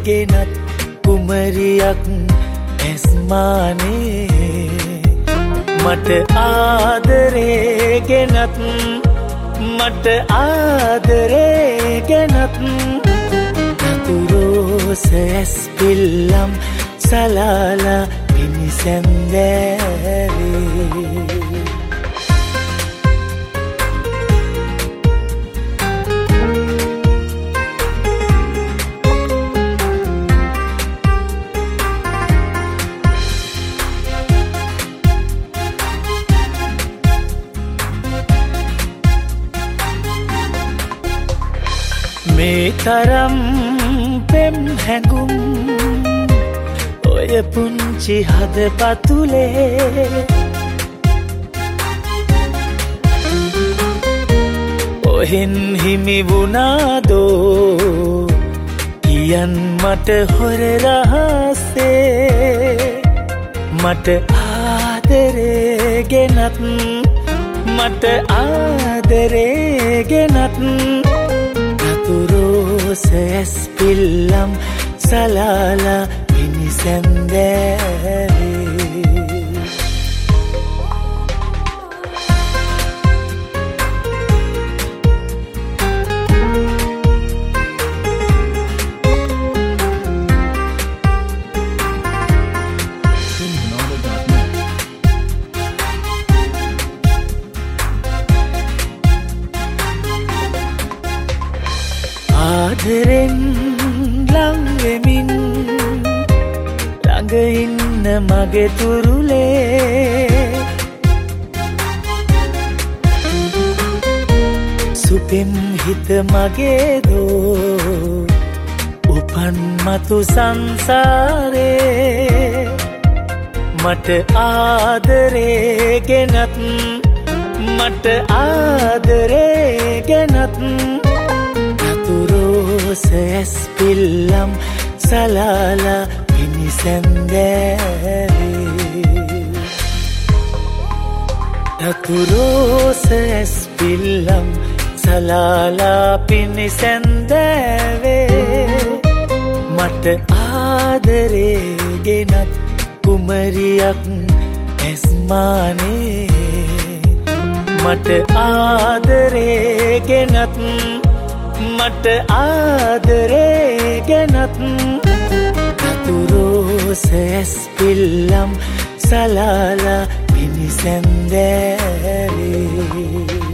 ගෙනත් කුමරියක් ඇස්මානේ මට ආදරේ ගෙනත් මට ආදරේ ගෙනත් රෝසස් පිල්ලම් සලාලා පිනිසැන්දෑවේ මේ තරම් පෙම් හැඟුම් ඔය පුංචි හදපතුලේ ඔහෙන් හිමි වුණාදෝ කියන් මට හොර රහසේ මට ආදරේ ගෙනත් මට ආදරේ ගෙනත් රෝසස් පිල්ලම් සලාලා පිනිසැන්දෑවේ ආදරෙන් ලංවෙමින් ළඟ ඉන්න මගේ තුරුලේ සුපෙම් හිත මගේ දෝ උපන් මතු සංසාරේ මට ආදරේ ගෙනත් මට ආදරේ ගෙනත් රෝසස් පිල්ලම් සලාලා පිනිසැන්දෑවේ රෝසස් පිල්ලම් සලාලා පිනිසැන්දෑවේ මට ආදරේ ගෙනත් කුමරියක් ඇස්මානේ මට ආදරේ ගෙනත් මට ආදරේ ගෙනත් රෝසස් පිල්ලම් සලාලා පිනිසැන්දෑවේ